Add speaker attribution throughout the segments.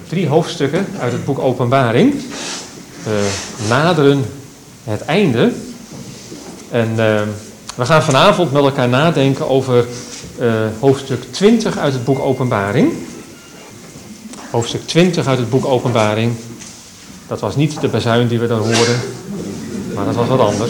Speaker 1: 3 hoofdstukken uit het boek Openbaring. We naderen het einde. En we gaan vanavond met elkaar nadenken over hoofdstuk 20 uit het boek Openbaring. Hoofdstuk 20 uit het boek Openbaring. Dat was niet de bazuin die we daar hoorden, maar dat was wat anders.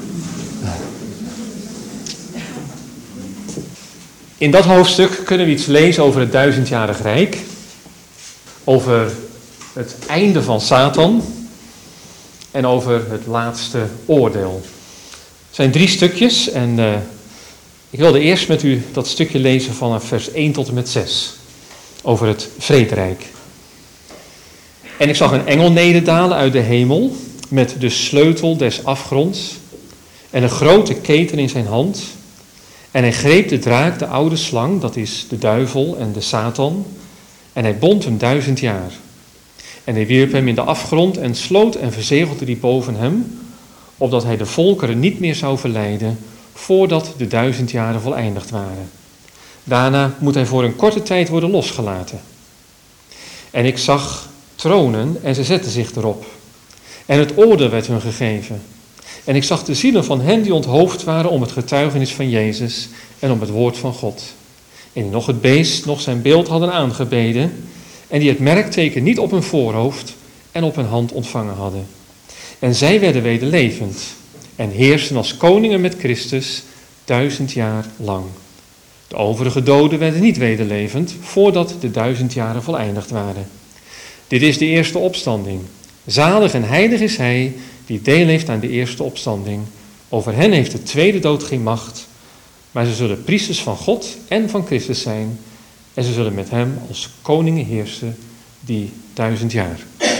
Speaker 1: In dat hoofdstuk kunnen we iets lezen over het 1000-jarig Rijk. Over het einde van Satan. En over het laatste oordeel. Het zijn 3 stukjes en ik wilde eerst met u dat stukje lezen vanaf vers 1 tot en met 6. Over het vrederijk. En ik zag een engel nederdalen uit de hemel met de sleutel des afgronds en een grote keten in zijn hand. En hij greep de draak, de oude slang, dat is de duivel en de Satan, en hij bond hem 1000 jaar. En hij wierp hem in de afgrond en sloot en verzegelde die boven hem, opdat hij de volkeren niet meer zou verleiden, voordat de 1000 jaren voleindigd waren. Daarna moet hij voor een korte tijd worden losgelaten. En ik zag tronen en ze zetten zich erop. En het oordeel werd hun gegeven. En ik zag de zielen van hen die onthoofd waren om het getuigenis van Jezus en om het woord van God. En die nog het beest, nog zijn beeld hadden aangebeden. En die het merkteken niet op hun voorhoofd en op hun hand ontvangen hadden. En zij werden wederlevend en heersten als koningen met Christus 1000 jaar lang. De overige doden werden niet wederlevend voordat de 1000 jaren voleindigd waren. Dit is de eerste opstanding. Zalig en heilig is hij die deel heeft aan de eerste opstanding. Over hen heeft de tweede dood geen macht, maar ze zullen priesters van God en van Christus zijn en ze zullen met hem als koningen heersen die 1000 jaar.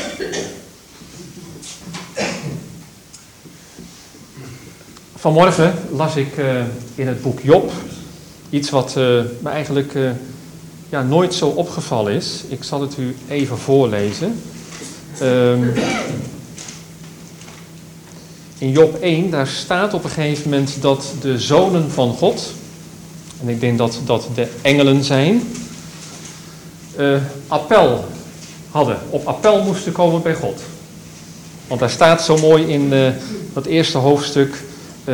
Speaker 1: Vanmorgen las ik in het boek Job iets wat me eigenlijk nooit zo opgevallen is. Ik zal het u even voorlezen. In Job 1, daar staat op een gegeven moment dat de zonen van God, en ik denk dat dat de engelen zijn, appel hadden. Op appel moesten komen bij God. Want daar staat zo mooi in dat eerste hoofdstuk,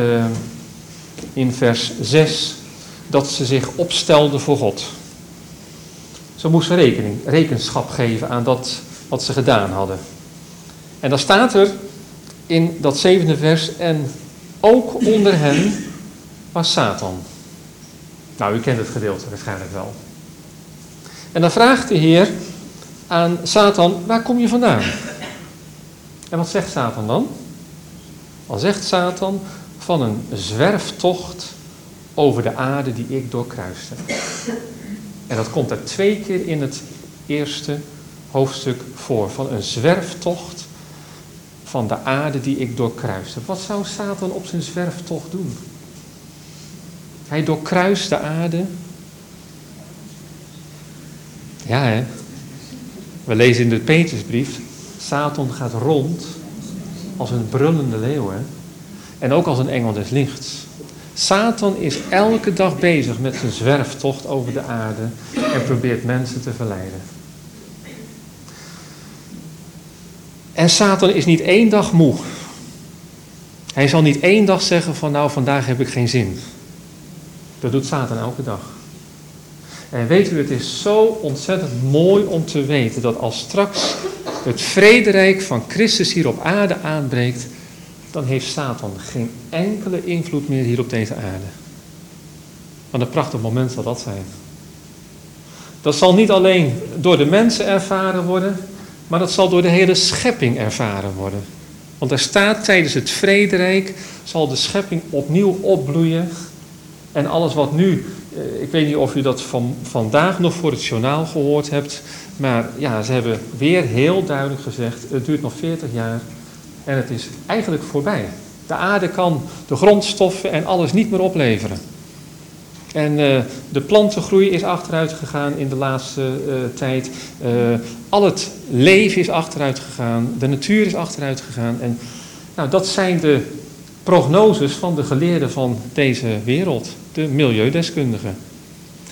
Speaker 1: in vers 6, dat ze zich opstelden voor God. Ze moesten rekenschap geven aan dat wat ze gedaan hadden. En dan staat er in dat 7e vers, en ook onder hen was Satan. Nou, u kent het gedeelte waarschijnlijk wel. En dan vraagt de Heer aan Satan, waar kom je vandaan? En wat zegt Satan dan? Dan zegt Satan, van een zwerftocht over de aarde die ik doorkruiste. En dat komt er 2 keer in het eerste hoofdstuk voor. Van een zwerftocht van de aarde die ik doorkruiste. Wat zou Satan op zijn zwerftocht doen? Hij doorkruist de aarde. Ja, hè? We lezen in de Petrusbrief, Satan gaat rond als een brullende leeuw, hè? En ook als een engel des lichts. Satan is elke dag bezig met zijn zwerftocht over de aarde en probeert mensen te verleiden. En Satan is niet 1 dag moe. Hij zal niet 1 dag zeggen van nou, vandaag heb ik geen zin. Dat doet Satan elke dag. En weet u, het is zo ontzettend mooi om te weten dat als straks het vrederijk van Christus hier op aarde aanbreekt, dan heeft Satan geen enkele invloed meer hier op deze aarde. Wat een prachtig moment zal dat zijn. Dat zal niet alleen door de mensen ervaren worden, maar dat zal door de hele schepping ervaren worden. Want er staat, tijdens het vrederijk zal de schepping opnieuw opbloeien. En alles wat nu, ik weet niet of u dat vandaag nog voor het journaal gehoord hebt, maar ja, ze hebben weer heel duidelijk gezegd, het duurt nog 40 jaar en het is eigenlijk voorbij. De aarde kan de grondstoffen en alles niet meer opleveren. En de plantengroei is achteruit gegaan in de laatste tijd. Al het leven is achteruit gegaan. De natuur is achteruit gegaan. En nou, dat zijn de prognoses van de geleerden van deze wereld. De milieudeskundigen.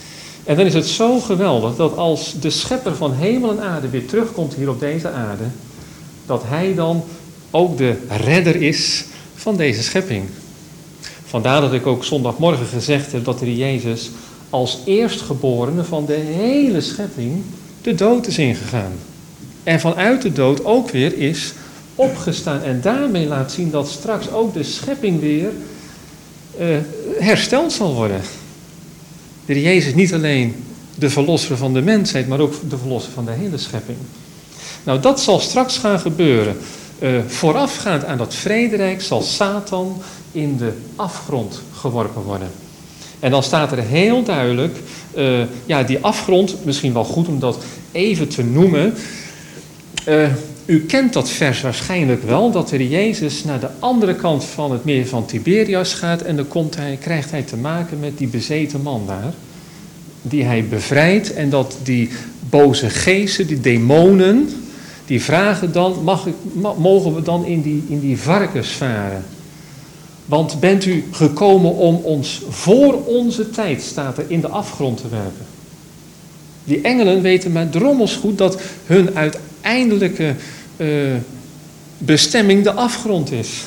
Speaker 1: En dan is het zo geweldig dat als de schepper van hemel en aarde weer terugkomt hier op deze aarde, dat hij dan ook de redder is van deze schepping. Vandaar dat ik ook zondagmorgen gezegd heb dat de Heer Jezus als eerstgeborene van de hele schepping de dood is ingegaan. En vanuit de dood ook weer is opgestaan. En daarmee laat zien dat straks ook de schepping weer hersteld zal worden. De Heer Jezus niet alleen de verlosser van de mensheid, maar ook de verlosser van de hele schepping. Nou, dat zal straks gaan gebeuren. Voorafgaand aan dat vrederijk zal Satan in de afgrond geworpen worden. En dan staat er heel duidelijk, die afgrond, misschien wel goed om dat even te noemen. U kent dat vers waarschijnlijk wel, dat de Jezus naar de andere kant van het meer van Tiberias gaat en dan krijgt hij te maken met die bezeten man daar, die hij bevrijdt en dat die boze geesten, die demonen, die vragen dan, mogen we dan in die varkens varen? Want bent u gekomen om ons voor onze tijd, staat er, in de afgrond te werpen. Die engelen weten maar drommels goed dat hun uiteindelijke bestemming de afgrond is.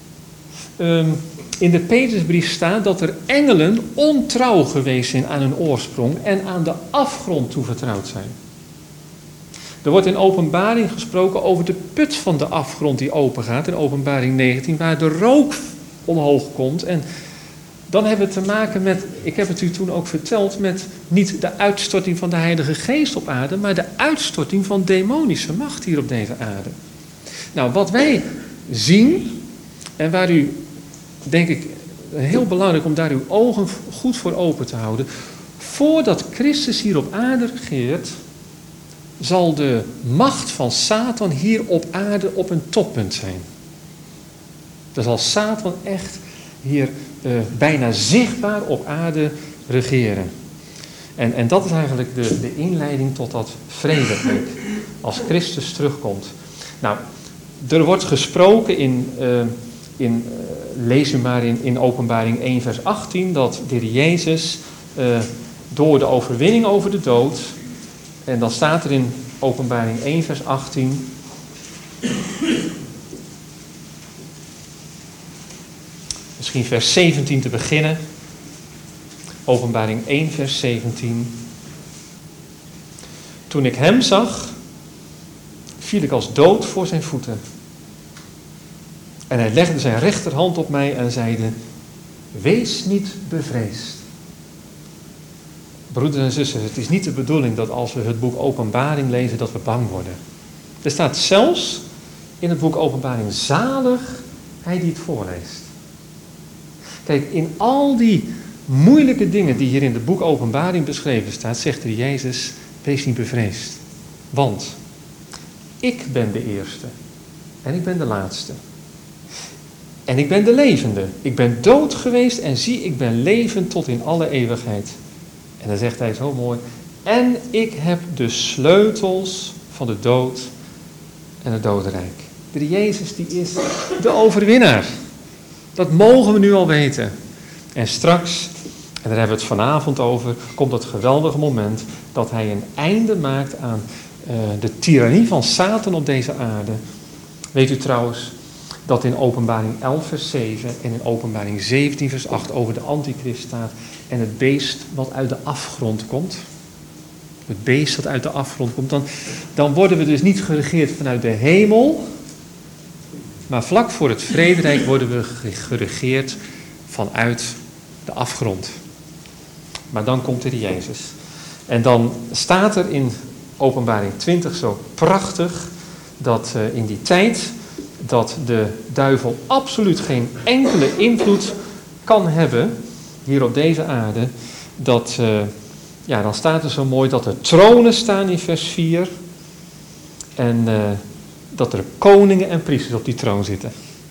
Speaker 1: In de Petrusbrief staat dat er engelen ontrouw geweest zijn aan hun oorsprong en aan de afgrond toevertrouwd zijn. Er wordt in Openbaring gesproken over de put van de afgrond die open gaat, in Openbaring 19, waar de rook omhoog komt. En dan hebben we te maken met, ik heb het u toen ook verteld, met niet de uitstorting van de Heilige Geest op aarde, maar de uitstorting van demonische macht hier op deze aarde. Nou, wat wij zien, en waar u, denk ik, heel belangrijk om daar uw ogen goed voor open te houden, voordat Christus hier op aarde regeert, zal de macht van Satan hier op aarde op een toppunt zijn. Dan zal Satan echt hier bijna zichtbaar op aarde regeren. En dat is eigenlijk de inleiding tot dat vrederijk, als Christus terugkomt. Nou, er wordt gesproken lees u maar in Openbaring 1 vers 18, dat de Heer Jezus door de overwinning over de dood, en dan staat er in Openbaring 1 vers 18... Misschien vers 17 te beginnen. Openbaring 1 vers 17. Toen ik hem zag, viel ik als dood voor zijn voeten. En hij legde zijn rechterhand op mij en zeide, wees niet bevreesd. Broeders en zussen, het is niet de bedoeling dat als we het boek Openbaring lezen, dat we bang worden. Er staat zelfs in het boek Openbaring, zalig hij die het voorleest. Kijk, in al die moeilijke dingen die hier in het boek Openbaring beschreven staat, zegt de Jezus, wees niet bevreesd. Want ik ben de eerste en ik ben de laatste. En ik ben de levende. Ik ben dood geweest en zie, ik ben levend tot in alle eeuwigheid. En dan zegt hij zo mooi, en ik heb de sleutels van de dood en het dodenrijk. De Jezus die is de overwinnaar. Dat mogen we nu al weten. En straks, en daar hebben we het vanavond over, komt dat geweldige moment dat hij een einde maakt aan de tirannie van Satan op deze aarde. Weet u trouwens dat in Openbaring 11 vers 7 en in Openbaring 17 vers 8 over de antichrist staat en het beest wat uit de afgrond komt. Het beest dat uit de afgrond komt. Dan worden we dus niet geregeerd vanuit de hemel, maar vlak voor het vrederijk worden we geregeerd vanuit de afgrond. Maar dan komt er Jezus. En dan staat er in Openbaring 20 zo prachtig dat in die tijd dat de duivel absoluut geen enkele invloed kan hebben hier op deze aarde. Dan staat er zo mooi dat er tronen staan in vers 4 en dat er koningen en priesters op die troon zitten.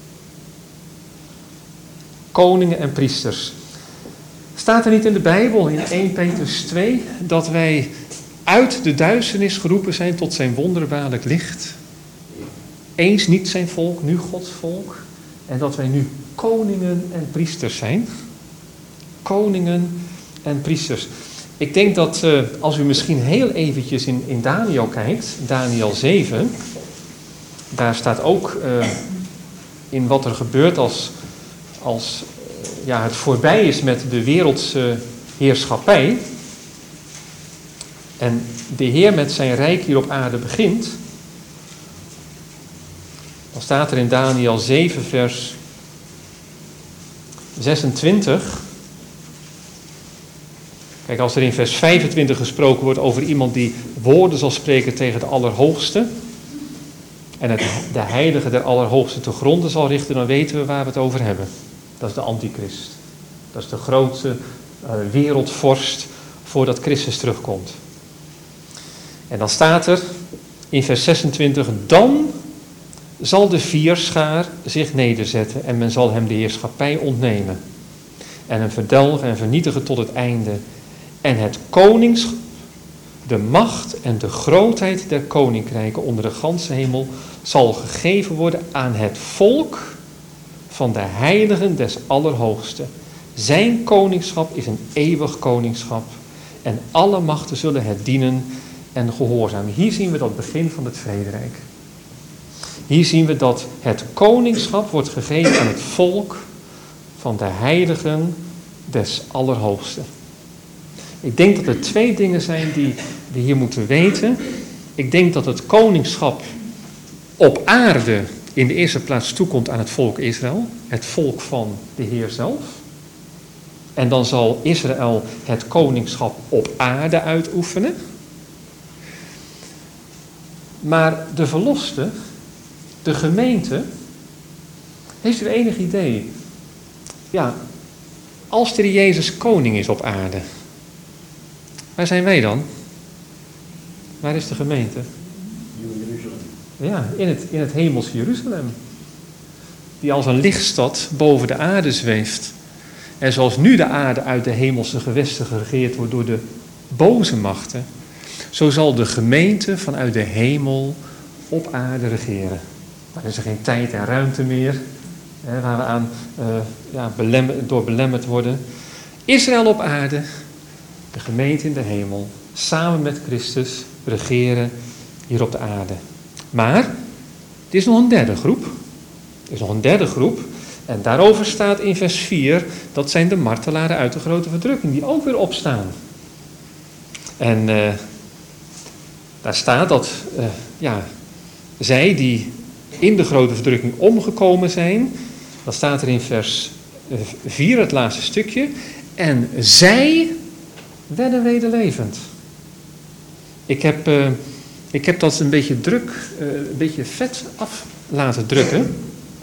Speaker 1: Koningen en priesters. Staat er niet in de Bijbel, in 1 Petrus 2, dat wij uit de duisternis geroepen zijn tot zijn wonderbaarlijk licht? Eens niet zijn volk, nu Gods volk. En dat wij nu koningen en priesters zijn. Koningen en priesters. Ik denk dat als u misschien heel eventjes in Daniel kijkt, Daniel 7, daar staat ook in wat er gebeurt als het voorbij is met de wereldse heerschappij en de Heer met zijn rijk hier op aarde begint. Dan staat er in Daniel 7 vers 26... Kijk, als er in vers 25 gesproken wordt over iemand die woorden zal spreken tegen de Allerhoogste en de heilige der Allerhoogste te gronden zal richten, dan weten we waar we het over hebben. Dat is de antichrist. Dat is de grote wereldvorst voordat Christus terugkomt. En dan staat er in vers 26, dan zal de vierschaar zich nederzetten en men zal hem de heerschappij ontnemen en hem verdelgen en vernietigen tot het einde. En het koningschap, de macht en de grootheid der koninkrijken onder de ganse hemel zal gegeven worden aan het volk van de heiligen des Allerhoogste. Zijn koningschap is een eeuwig koningschap en alle machten zullen het dienen en gehoorzamen. Hier zien we dat begin van het vrederijk. Hier zien we dat het koningschap wordt gegeven aan het volk van de heiligen des Allerhoogste. Ik denk dat er twee dingen zijn die we hier moeten weten. Ik denk dat het koningschap op aarde in de eerste plaats toekomt aan het volk Israël. Het volk van de Heer zelf. En dan zal Israël het koningschap op aarde uitoefenen. Maar de verloste, de gemeente, heeft u enig idee? Ja, als de Jezus koning is op aarde, waar zijn wij dan? Waar is de gemeente? Ja, in het hemelse Jeruzalem. Die als een lichtstad boven de aarde zweeft. En zoals nu de aarde uit de hemelse gewesten geregeerd wordt door de boze machten, zo zal de gemeente vanuit de hemel op aarde regeren. Dan is er geen tijd en ruimte meer, waar we aan door belemmerd worden. Israël op aarde, de gemeente in de hemel, samen met Christus regeren hier op de aarde. Maar er is nog een derde groep. Er is nog een derde groep. En daarover staat in vers 4, dat zijn de martelaren uit de grote verdrukking, die ook weer opstaan. En daar staat dat zij die in de grote verdrukking omgekomen zijn, dat staat er in vers 4, het laatste stukje, en zij werden wederlevend. Ik heb dat een beetje een beetje vet af laten drukken.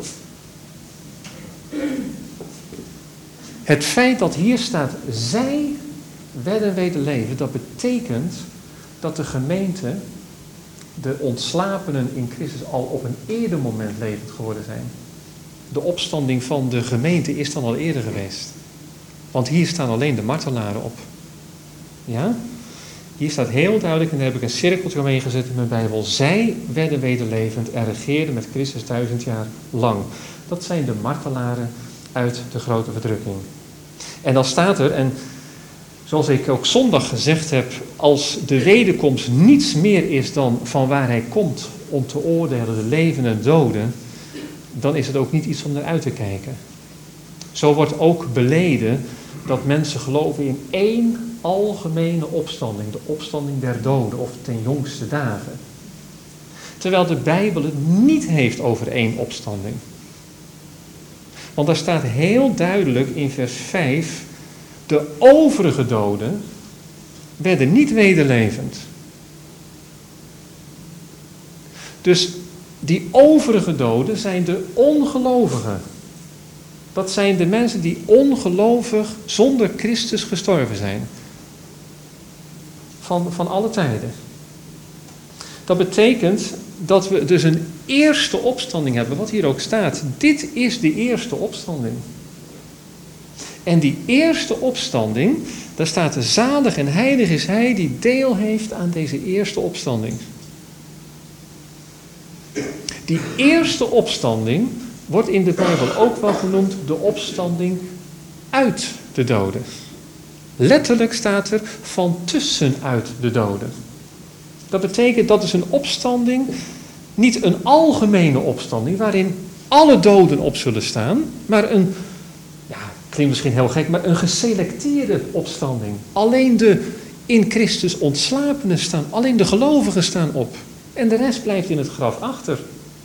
Speaker 1: Het feit dat hier staat, zij werden wederlevend, dat betekent dat de gemeente, de ontslapenen in Christus, al op een eerder moment levend geworden zijn. De opstanding van de gemeente is dan al eerder geweest. Want hier staan alleen de martelaren op. Ja? Hier staat heel duidelijk, en daar heb ik een cirkeltje omheen gezet in mijn Bijbel. Zij werden wederlevend en regeerden met Christus 1000 jaar lang. Dat zijn de martelaren uit de grote verdrukking. En dan staat er, en zoals ik ook zondag gezegd heb, als de wederkomst niets meer is dan van waar hij komt om te oordelen de levenden en doden, dan is het ook niet iets om naar uit te kijken. Zo wordt ook beleden dat mensen geloven in één algemene opstanding, de opstanding der doden of ten jongste dagen. Terwijl de Bijbel het niet heeft over één opstanding. Want daar staat heel duidelijk in vers 5, de overige doden werden niet wederlevend. Dus die overige doden zijn de ongelovigen. Dat zijn de mensen die ongelovig zonder Christus gestorven zijn. Van alle tijden. Dat betekent dat we dus een eerste opstanding hebben, wat hier ook staat. Dit is de eerste opstanding. En die eerste opstanding, daar staat zalig en heilig is hij die deel heeft aan deze eerste opstanding. Die eerste opstanding wordt in de Bijbel ook wel genoemd de opstanding uit de doden. Letterlijk staat er van tussenuit de doden. Dat betekent dat is een opstanding, niet een algemene opstanding waarin alle doden op zullen staan, maar een, klinkt misschien heel gek, maar een geselecteerde opstanding. Alleen de in Christus ontslapenen staan, alleen de gelovigen staan op. En de rest blijft in het graf achter.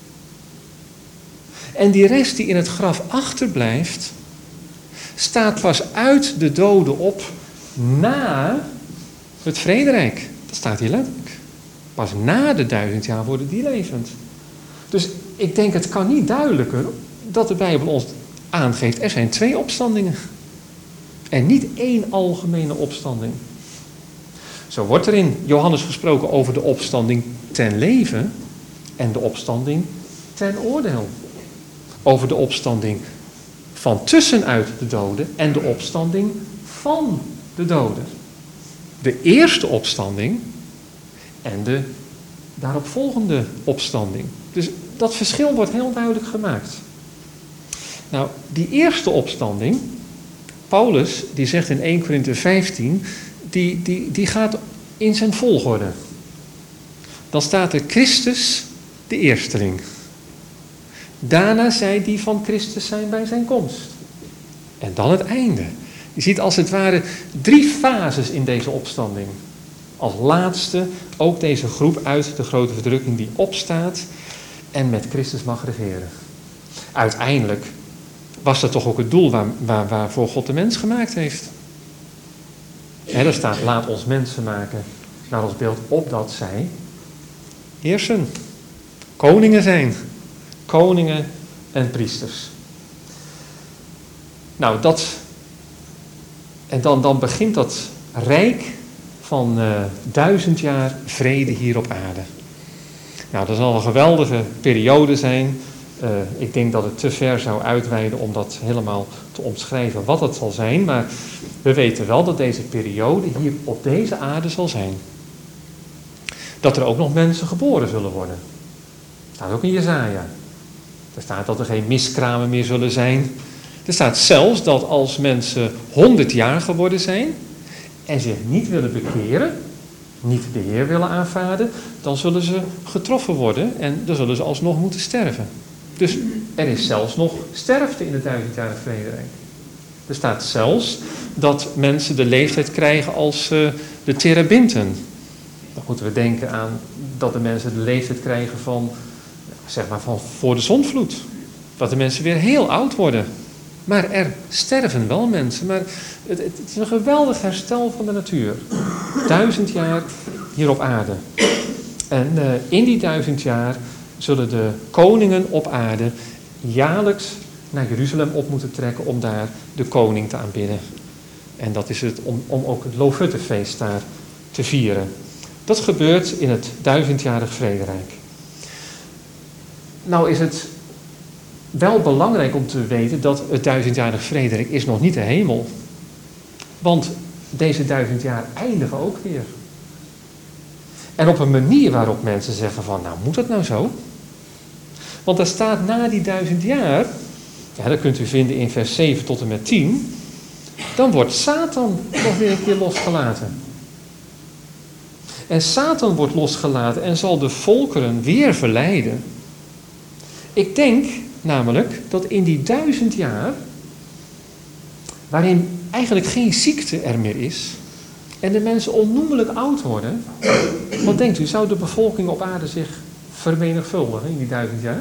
Speaker 1: En die rest die in het graf achterblijft, staat pas uit de doden op na het vrederijk. Dat staat hier letterlijk. Pas na de 1000 jaar worden die levend. Dus ik denk het kan niet duidelijker dat de Bijbel ons aangeeft. Er zijn 2 opstandingen. En niet 1 algemene opstanding. Zo wordt er in Johannes gesproken over de opstanding ten leven en de opstanding ten oordeel. Over de opstanding van tussenuit de doden en de opstanding van de doden. De eerste opstanding en de daaropvolgende opstanding. Dus dat verschil wordt heel duidelijk gemaakt. Nou, die eerste opstanding, Paulus, die zegt in 1 Korinthe 15, die gaat in zijn volgorde. Dan staat er Christus de eersteling. Daarna zij die van Christus zijn bij zijn komst. En dan het einde. Je ziet als het ware 3 fases in deze opstanding. Als laatste ook deze groep uit de grote verdrukking die opstaat en met Christus mag regeren. Uiteindelijk was dat toch ook het doel waarvoor God de mens gemaakt heeft. Er staat, laat ons mensen maken naar ons beeld, opdat zij heersen. Koningen zijn. Koningen en priesters. Nou, dan begint dat rijk van 1000 jaar vrede hier op aarde. Nou, dat zal een geweldige periode zijn. Ik denk dat het te ver zou uitweiden om dat helemaal te omschrijven wat het zal zijn. Maar we weten wel dat deze periode hier op deze aarde zal zijn. Dat er ook nog mensen geboren zullen worden. Dat staat ook in Jesaja. Er staat dat er geen miskramen meer zullen zijn. Er staat zelfs dat als mensen 100 jaar geworden zijn en zich niet willen bekeren, niet de Heer willen aanvaarden, dan zullen ze getroffen worden en dan zullen ze alsnog moeten sterven. Dus er is zelfs nog sterfte in het 1000-jarig vrederijk. Er staat zelfs dat mensen de leeftijd krijgen als de terebinten. Dan moeten we denken aan dat de mensen de leeftijd krijgen van voor de zondvloed. Dat de mensen weer heel oud worden. Maar er sterven wel mensen. Maar het is een geweldig herstel van de natuur. 1000 jaar hier op aarde. En in die 1000 jaar zullen de koningen op aarde jaarlijks naar Jeruzalem op moeten trekken om daar de koning te aanbidden. En dat is het om ook het Loofhuttenfeest daar te vieren. Dat gebeurt in het 1000-jarig vrederijk. Nou is het wel belangrijk om te weten dat het 1000-jarig vrederijk is nog niet de hemel. Want deze 1000 jaar eindigen ook weer. En op een manier waarop mensen zeggen van, nou moet dat nou zo? Want er staat na die 1000 jaar, dat kunt u vinden in vers 7 tot en met 10, dan wordt Satan nog weer een keer losgelaten. En Satan wordt losgelaten en zal de volkeren weer verleiden. Ik denk namelijk dat in die 1000 jaar, waarin eigenlijk geen ziekte er meer is, en de mensen onnoemelijk oud worden, wat denkt u, zou de bevolking op aarde zich vermenigvuldigen in die 1000 jaar?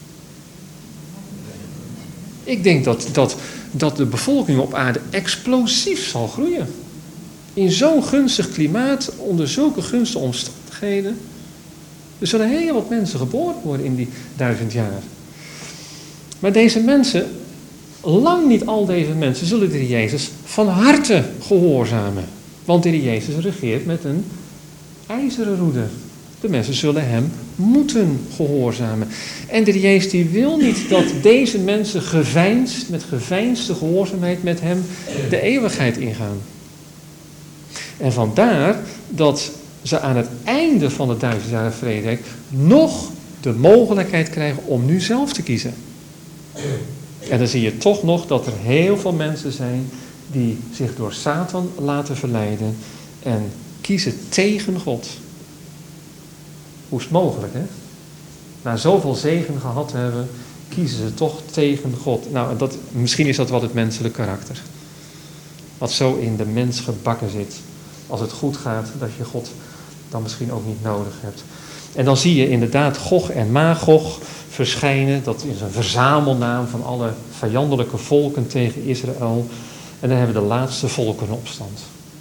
Speaker 1: Ik denk dat de bevolking op aarde explosief zal groeien. In zo'n gunstig klimaat, onder zulke gunstige omstandigheden. Er zullen heel wat mensen geboren worden in die 1000 jaar. Maar deze mensen, lang niet al deze mensen, zullen de Heer Jezus van harte gehoorzamen. Want de Heer Jezus regeert met een ijzeren roede. De mensen zullen hem moeten gehoorzamen. En de Heer Jezus die wil niet dat deze mensen met geveinsde gehoorzaamheid met hem de eeuwigheid ingaan. En vandaar dat ze aan het einde van het 1000-jarig vrederijk nog de mogelijkheid krijgen om nu zelf te kiezen. En dan zie je toch nog dat er heel veel mensen zijn die zich door Satan laten verleiden en kiezen tegen God. Hoe is het mogelijk, hè? Na zoveel zegen gehad te hebben, kiezen ze toch tegen God. Nou, misschien is dat wel het menselijk karakter. Wat zo in de mens gebakken zit. Als het goed gaat, dat je God dan misschien ook niet nodig hebt. En dan zie je inderdaad Gog en Magog verschijnen. Dat is een verzamelnaam van alle vijandelijke volken tegen Israël. En dan hebben we de laatste volkerenopstand.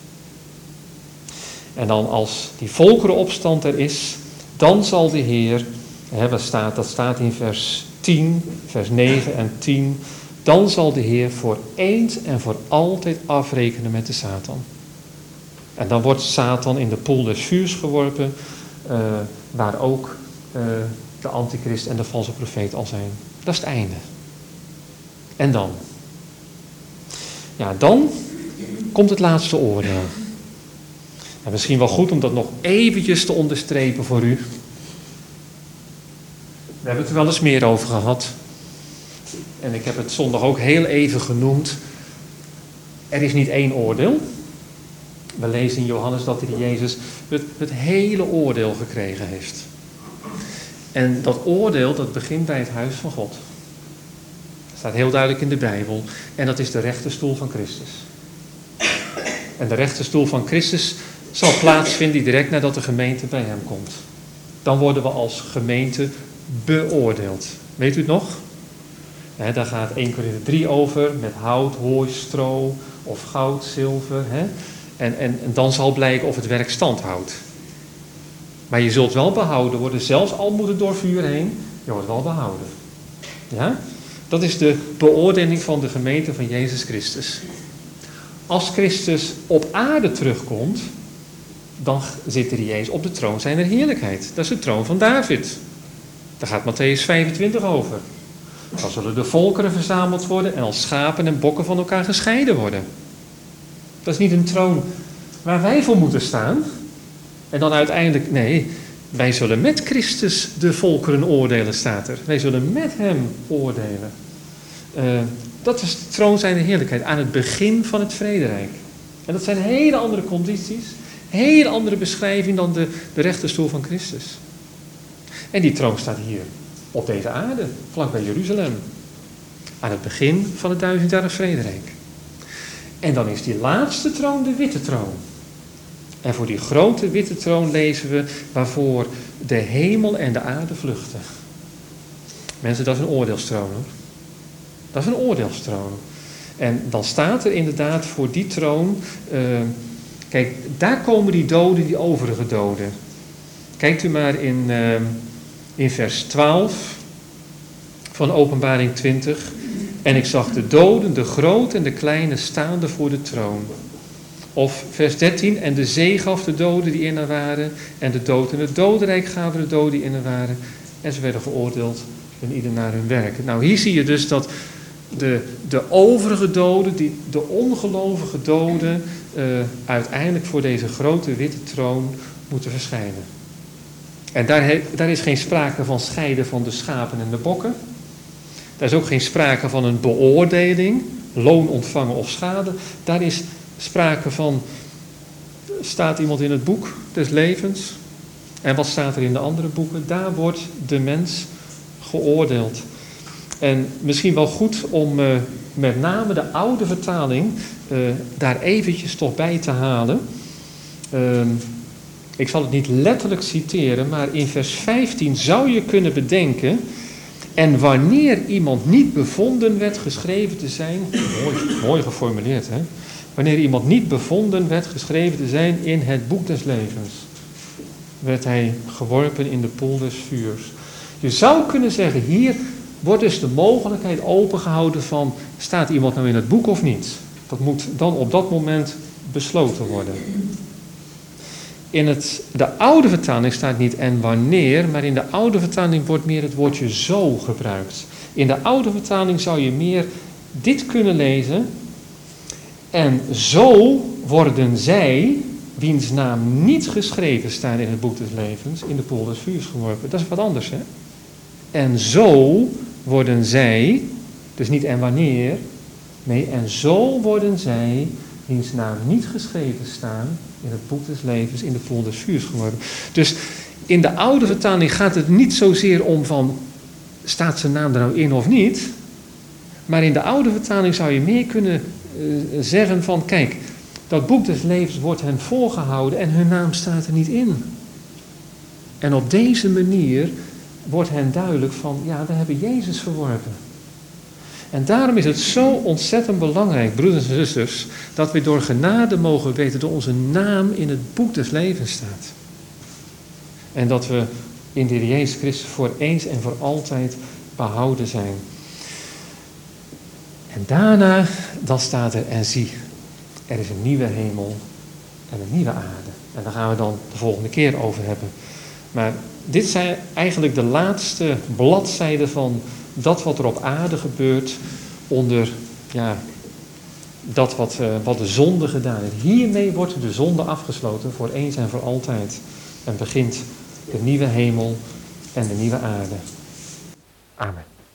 Speaker 1: En dan als die volkerenopstand er is, dan zal de Heer, dat staat in vers 10, vers 9 en 10, dan zal de Heer voor eens en voor altijd afrekenen met de Satan. En dan wordt Satan in de poel des vuurs geworpen, waar ook de antichrist en de valse profeet al zijn. Dat is het einde. En dan? Ja, dan komt het laatste oordeel. En misschien wel goed om dat nog eventjes te onderstrepen voor u. We hebben het er wel eens meer over gehad. En ik heb het zondag ook heel even genoemd. Er is niet één oordeel. We lezen in Johannes dat Jezus het hele oordeel gekregen heeft. En dat oordeel, dat begint bij het huis van God. Dat staat heel duidelijk in de Bijbel. En dat is de rechterstoel van Christus. En de rechterstoel van Christus zal plaatsvinden direct nadat de gemeente bij hem komt. Dan worden we als gemeente beoordeeld. Weet u het nog? Daar gaat 1 Korinthe 3 over, met hout, hooi, stro of goud, zilver. En dan zal blijken of het werk stand houdt. Maar je zult wel behouden worden, zelfs al moet het door vuur heen, je wordt wel behouden. Ja? Dat is de beoordeling van de gemeente van Jezus Christus. Als Christus op aarde terugkomt, dan zit er Jezus op de troon zijner heerlijkheid. Dat is de troon van David. Daar gaat Matthäus 25 over. Dan zullen de volkeren verzameld worden en als schapen en bokken van elkaar gescheiden worden. Dat is niet een troon waar wij voor moeten staan. En dan uiteindelijk, nee, wij zullen met Christus de volkeren oordelen, staat er. Wij zullen met hem oordelen. Dat is de troon zijner heerlijkheid aan het begin van het vrederijk. En dat zijn hele andere condities, hele andere beschrijving dan de rechterstoel van Christus. En die troon staat hier op deze aarde, vlakbij Jeruzalem. Aan het begin van het 1000-jarig vrederijk. En dan is die laatste troon de witte troon. En voor die grote witte troon lezen we waarvoor de hemel en de aarde vluchten. Mensen, dat is een oordeelstroon hoor. Dat is een oordeelstroon. En dan staat er inderdaad voor die troon, kijk, daar komen die doden, die overige doden. Kijkt u maar in vers 12 van Openbaring 20. En ik zag de doden, de grote en de kleine, staande voor de troon. Of vers 13, en de zee gaf de doden die in haar waren, en de dood en het dodenrijk gaven de doden die in haar waren. En ze werden geoordeeld, en ieder naar hun werk. Nou, hier zie je dus dat de overige doden, de ongelovige doden, uiteindelijk voor deze grote witte troon moeten verschijnen. En daar is geen sprake van scheiden van de schapen en de bokken. Daar is ook geen sprake van een beoordeling, loon ontvangen of schade. Daar is sprake van, staat iemand in het boek des levens? En wat staat er in de andere boeken? Daar wordt de mens geoordeeld. En misschien wel goed om met name de oude vertaling daar eventjes toch bij te halen. Ik zal het niet letterlijk citeren, maar in vers 15 zou je kunnen bedenken: en wanneer iemand niet bevonden werd geschreven te zijn, mooi geformuleerd hè, wanneer iemand niet bevonden werd geschreven te zijn in het boek des levens, werd hij geworpen in de poel des vuurs. Je zou kunnen zeggen, hier wordt dus de mogelijkheid opengehouden van, staat iemand nou in het boek of niet? Dat moet dan op dat moment besloten worden. In de oude vertaling staat niet en wanneer, maar in de oude vertaling wordt meer het woordje zo gebruikt. In de oude vertaling zou je meer dit kunnen lezen. En zo worden zij, wiens naam niet geschreven staat in het boek des levens, in de poel des vuurs geworpen. Dat is wat anders, hè? En zo worden zij, dus niet en wanneer, Nee, en zo worden zij, wiens naam niet geschreven staan in het boek des levens, in de poel des vuurs geworden. Dus in de oude vertaling gaat het niet zozeer om van, staat zijn naam er nou in of niet? Maar in de oude vertaling zou je meer kunnen zeggen van, kijk, dat boek des levens wordt hen voorgehouden en hun naam staat er niet in. En op deze manier wordt hen duidelijk van, ja, we hebben Jezus verworpen. En daarom is het zo ontzettend belangrijk, broeders en zusters, dat we door genade mogen weten dat onze naam in het boek des levens staat. En dat we in de Heer Jezus Christus voor eens en voor altijd behouden zijn. En daarna, dan staat er, en zie, er is een nieuwe hemel en een nieuwe aarde. En daar gaan we dan de volgende keer over hebben. Maar dit zijn eigenlijk de laatste bladzijden van dat wat er op aarde gebeurt onder dat wat de zonde gedaan heeft. Hiermee wordt de zonde afgesloten voor eens en voor altijd. En begint de nieuwe hemel en de nieuwe aarde. Amen.